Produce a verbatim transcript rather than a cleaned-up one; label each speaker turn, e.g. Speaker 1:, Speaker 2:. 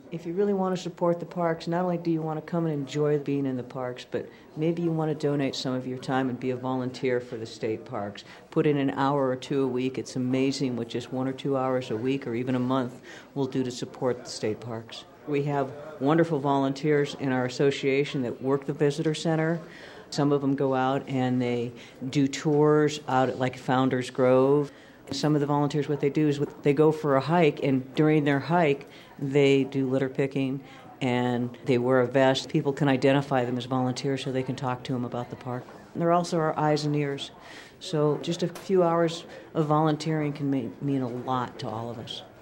Speaker 1: If you really want to support the parks, not only do you want to come and enjoy being in the parks, but maybe you want to donate some of your time and be a volunteer for the state parks. Put in an hour or two a week. It's amazing what just one or two hours a week or even a month will do to support the state parks. We have wonderful volunteers in our association that work the visitor center. Some of them go out and they do tours out at like Founders Grove. Some of the volunteers, what they do is they go for a hike, and during their hike, they do litter picking, and they wear a vest. People can identify them as volunteers so they can talk to them about the park. And they're also our eyes and ears. So just a few hours of volunteering can mean, mean a lot to all of us.